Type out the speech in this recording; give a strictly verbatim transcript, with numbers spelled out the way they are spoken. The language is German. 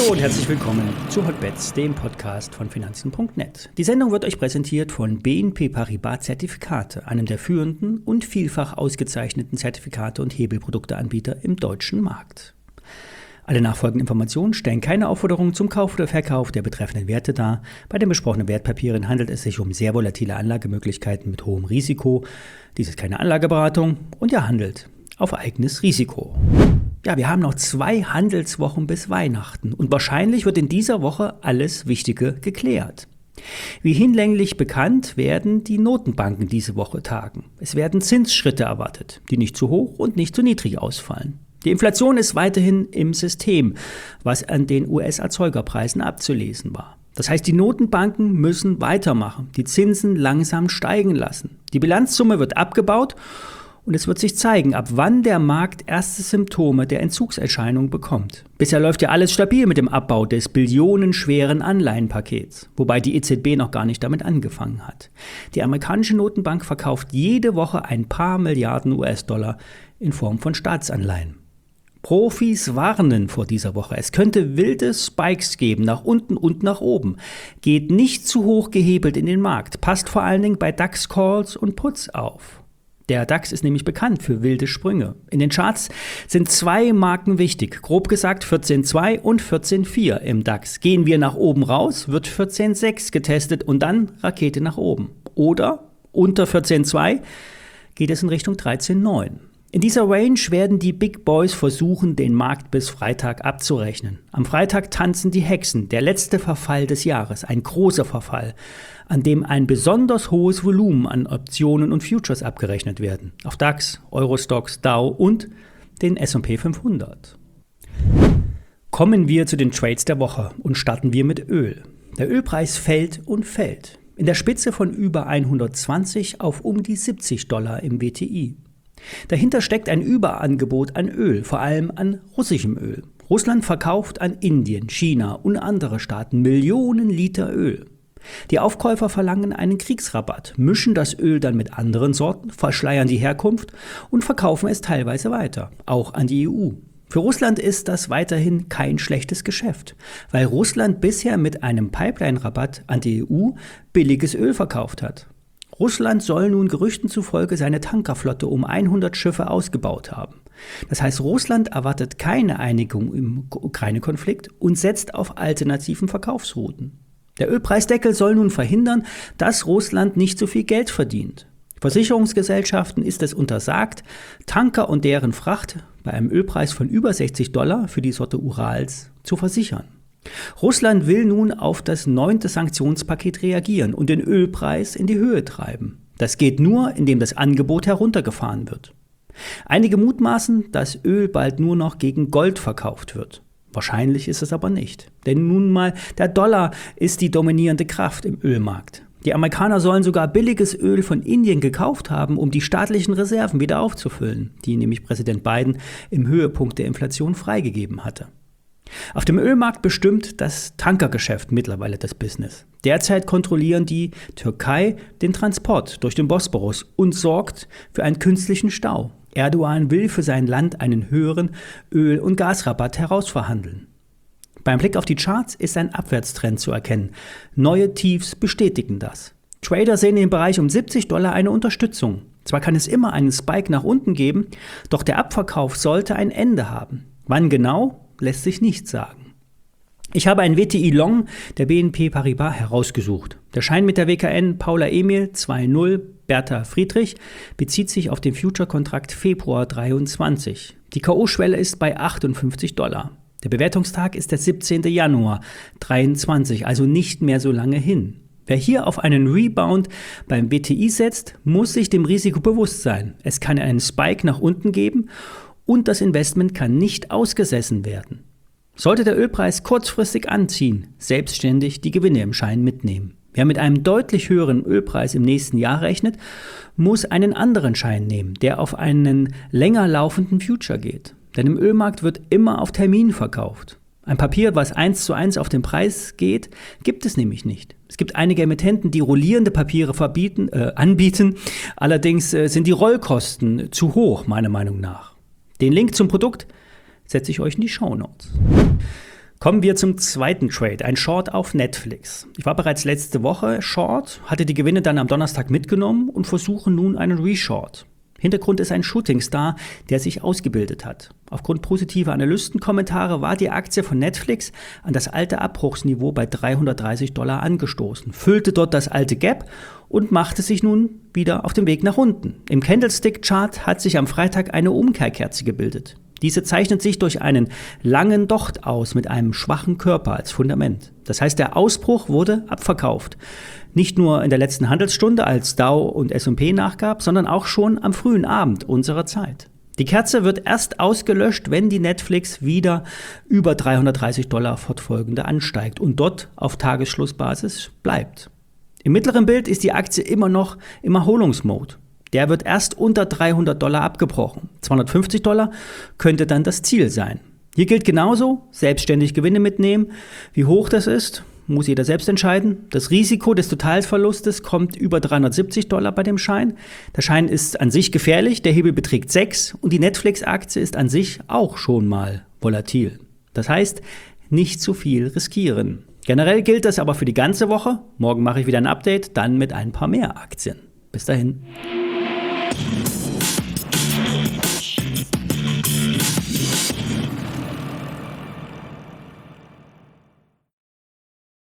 Hallo und herzlich willkommen zu Hotbets, dem Podcast von Finanzen Punkt net. Die Sendung wird euch präsentiert von B N P Paribas Zertifikate, einem der führenden und vielfach ausgezeichneten Zertifikate- und Hebelprodukteanbieter im deutschen Markt. Alle nachfolgenden Informationen stellen keine Aufforderung zum Kauf oder Verkauf der betreffenden Werte dar. Bei den besprochenen Wertpapieren handelt es sich um sehr volatile Anlagemöglichkeiten mit hohem Risiko. Dies ist keine Anlageberatung und ihr handelt auf eigenes Risiko. Ja, wir haben noch zwei Handelswochen bis Weihnachten und wahrscheinlich wird in dieser Woche alles Wichtige geklärt. Wie hinlänglich bekannt werden die Notenbanken diese Woche tagen. Es werden Zinsschritte erwartet, die nicht zu hoch und nicht zu niedrig ausfallen. Die Inflation ist weiterhin im System, was an den U S-Erzeugerpreisen abzulesen war. Das heißt, die Notenbanken müssen weitermachen, die Zinsen langsam steigen lassen. Die Bilanzsumme wird abgebaut und es wird sich zeigen, ab wann der Markt erste Symptome der Entzugserscheinung bekommt. Bisher läuft ja alles stabil mit dem Abbau des billionenschweren Anleihenpakets, wobei die E Z B noch gar nicht damit angefangen hat. Die amerikanische Notenbank verkauft jede Woche ein paar Milliarden U S-Dollar in Form von Staatsanleihen. Profis warnen vor dieser Woche. Es könnte wilde Spikes geben, nach unten und nach oben. Geht nicht zu hoch gehebelt in den Markt. Passt vor allen Dingen bei DAX-Calls und Puts auf. Der DAX ist nämlich bekannt für wilde Sprünge. In den Charts sind zwei Marken wichtig. Grob gesagt vierzehn Komma zwei und vierzehn Komma vier im DAX. Gehen wir nach oben raus, wird vierzehn Komma sechs getestet und dann Rakete nach oben. Oder unter vierzehn Komma zwei geht es in Richtung dreizehn Komma neun. In dieser Range werden die Big Boys versuchen, den Markt bis Freitag abzurechnen. Am Freitag tanzen die Hexen, der letzte Verfall des Jahres, ein großer Verfall, an dem ein besonders hohes Volumen an Optionen und Futures abgerechnet werden. Auf DAX, Eurostoxx, Dow und den S und P fünfhundert. Kommen wir zu den Trades der Woche und starten wir mit Öl. Der Ölpreis fällt und fällt. In der Spitze von über hundertzwanzig auf um die siebzig Dollar im W T I. Dahinter steckt ein Überangebot an Öl, vor allem an russischem Öl. Russland verkauft an Indien, China und andere Staaten Millionen Liter Öl. Die Aufkäufer verlangen einen Kriegsrabatt, mischen das Öl dann mit anderen Sorten, verschleiern die Herkunft und verkaufen es teilweise weiter, auch an die E U. Für Russland ist das weiterhin kein schlechtes Geschäft, weil Russland bisher mit einem Pipeline-Rabatt an die E U billiges Öl verkauft hat. Russland soll nun Gerüchten zufolge seine Tankerflotte um hundert Schiffe ausgebaut haben. Das heißt, Russland erwartet keine Einigung im Ukraine-Konflikt und setzt auf alternativen Verkaufsrouten. Der Ölpreisdeckel soll nun verhindern, dass Russland nicht so viel Geld verdient. Versicherungsgesellschaften ist es untersagt, Tanker und deren Fracht bei einem Ölpreis von über sechzig Dollar für die Sorte Urals zu versichern. Russland will nun auf das neunte Sanktionspaket reagieren und den Ölpreis in die Höhe treiben. Das geht nur, indem das Angebot heruntergefahren wird. Einige mutmaßen, dass Öl bald nur noch gegen Gold verkauft wird. Wahrscheinlich ist es aber nicht. Denn nun mal, der Dollar ist die dominierende Kraft im Ölmarkt. Die Amerikaner sollen sogar billiges Öl von Indien gekauft haben, um die staatlichen Reserven wieder aufzufüllen, die nämlich Präsident Biden im Höhepunkt der Inflation freigegeben hatte. Auf dem Ölmarkt bestimmt das Tankergeschäft mittlerweile das Business. Derzeit kontrollieren die Türkei den Transport durch den Bosporus und sorgt für einen künstlichen Stau. Erdogan will für sein Land einen höheren Öl- und Gasrabatt herausverhandeln. Beim Blick auf die Charts ist ein Abwärtstrend zu erkennen. Neue Tiefs bestätigen das. Trader sehen im Bereich um siebzig Dollar eine Unterstützung. Zwar kann es immer einen Spike nach unten geben, doch der Abverkauf sollte ein Ende haben. Wann genau, lässt sich nicht sagen. Ich habe ein W T I Long der B N P Paribas herausgesucht. Der Schein mit der W K N Paula Emil zwei null Bertha Friedrich bezieht sich auf den Future-Kontrakt Februar dreiundzwanzig. Die K O-Schwelle ist bei achtundfünfzig Dollar. Der Bewertungstag ist der siebzehnten Januar dreiundzwanzig, also nicht mehr so lange hin. Wer hier auf einen Rebound beim W T I setzt, muss sich dem Risiko bewusst sein. Es kann einen Spike nach unten geben und das Investment kann nicht ausgesessen werden. Sollte der Ölpreis kurzfristig anziehen, selbstständig die Gewinne im Schein mitnehmen. Wer mit einem deutlich höheren Ölpreis im nächsten Jahr rechnet, muss einen anderen Schein nehmen, der auf einen länger laufenden Future geht. Denn im Ölmarkt wird immer auf Termin verkauft. Ein Papier, was eins zu eins auf den Preis geht, gibt es nämlich nicht. Es gibt einige Emittenten, die rollierende Papiere verbieten, äh, anbieten. Allerdings äh, sind die Rollkosten zu hoch, meiner Meinung nach. Den Link zum Produkt setze ich euch in die Shownotes. Kommen wir zum zweiten Trade, ein Short auf Netflix. Ich war bereits letzte Woche Short, hatte die Gewinne dann am Donnerstag mitgenommen und versuche nun einen Reshort. Hintergrund ist ein Shootingstar, der sich ausgebildet hat. Aufgrund positiver Analystenkommentare war die Aktie von Netflix an das alte Abbruchsniveau bei dreihundertdreißig Dollar angestoßen, füllte dort das alte Gap und machte sich nun wieder auf den Weg nach unten. Im Candlestick-Chart hat sich am Freitag eine Umkehrkerze gebildet. Diese zeichnet sich durch einen langen Docht aus mit einem schwachen Körper als Fundament. Das heißt, der Ausbruch wurde abverkauft. Nicht nur in der letzten Handelsstunde, als Dow und S und P nachgab, sondern auch schon am frühen Abend unserer Zeit. Die Kerze wird erst ausgelöscht, wenn die Netflix wieder über dreihundertdreißig Dollar fortfolgende ansteigt und dort auf Tagesschlussbasis bleibt. Im mittleren Bild ist die Aktie immer noch im Erholungsmode. Der wird erst unter dreihundert Dollar abgebrochen. zweihundertfünfzig Dollar könnte dann das Ziel sein. Hier gilt genauso, selbstständig Gewinne mitnehmen. Wie hoch das ist, muss jeder selbst entscheiden. Das Risiko des Totalverlustes kommt über dreihundertsiebzig Dollar bei dem Schein. Der Schein ist an sich gefährlich, der Hebel beträgt sechs und die Netflix-Aktie ist an sich auch schon mal volatil. Das heißt, nicht zu viel riskieren. Generell gilt das aber für die ganze Woche. Morgen mache ich wieder ein Update, dann mit ein paar mehr Aktien. Bis dahin.